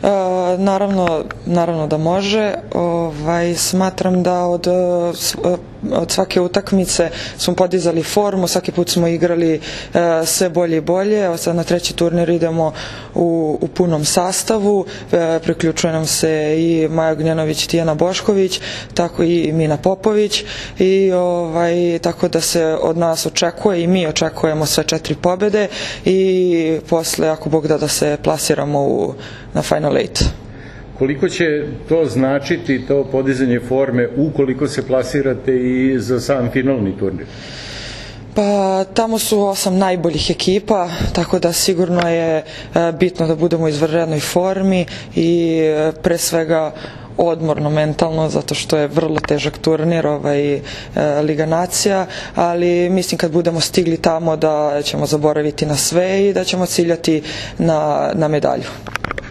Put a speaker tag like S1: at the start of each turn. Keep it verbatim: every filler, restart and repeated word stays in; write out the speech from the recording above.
S1: Naravno, naravno da može. Ovaj, smatram da od, od svake utakmice smo podizali formu, svaki put smo igrali sve bolje i bolje. Evo sad na treći turnir idemo u, u punom sastavu, priključuje nam se i Maja Ognjanović i Tijana Bošković, tako i Mina Popović, i ovaj, tako da se od nas očekuje i mi očekujemo sve četiri pobjede i posle, ako Bog da, da se plasiramo u, na Final Eight.
S2: Koliko će to značiti, to podizanje forme, ukoliko se plasirate i za sam finalni turnir?
S1: Pa tamo su osam najboljih ekipa, tako da sigurno je bitno da budemo u izvanrednoj formi i pre svega odmorno mentalno, zato što je vrlo težak turnir, ovaj, Liga nacija, ali mislim kad budemo stigli tamo da ćemo zaboraviti na sve i da ćemo ciljati na, na medalju.